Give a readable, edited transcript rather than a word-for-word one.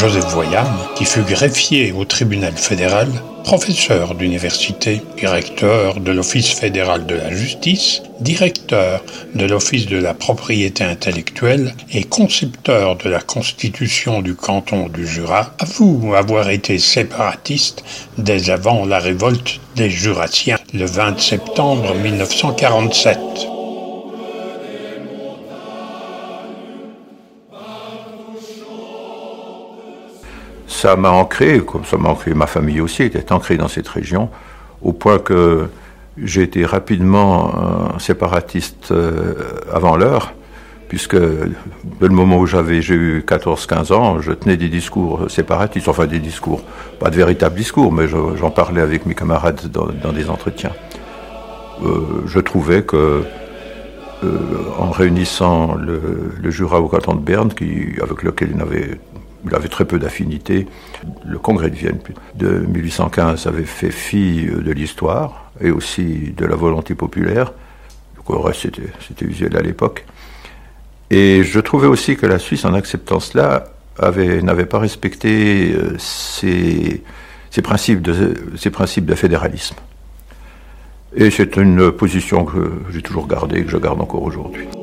Joseph Voyam, qui fut greffier au tribunal fédéral, professeur d'université, directeur de l'Office fédéral de la justice, directeur de l'Office de la propriété intellectuelle et concepteur de la constitution du canton du Jura, avoue avoir été séparatiste dès avant la révolte des Jurassiens, le 20 septembre 1947. Ça m'a ancré, comme ça m'a ancré, ma famille aussi était ancrée dans cette région, au point que j'ai été rapidement un séparatiste avant l'heure, puisque dès le moment où j'ai eu 14-15 ans, je tenais des discours séparatistes, enfin des discours, pas de véritables discours, mais j'en parlais avec mes camarades dans des entretiens. Je trouvais que, en réunissant le Jura au canton de Berne, avec lequel il avait très peu d'affinité. Le congrès de Vienne de 1815 avait fait fi de l'histoire et aussi de la volonté populaire. Le reste, c'était usuel à l'époque. Et je trouvais aussi que la Suisse, en acceptant cela, n'avait pas respecté ses principes de fédéralisme. Et c'est une position que j'ai toujours gardée et que je garde encore aujourd'hui.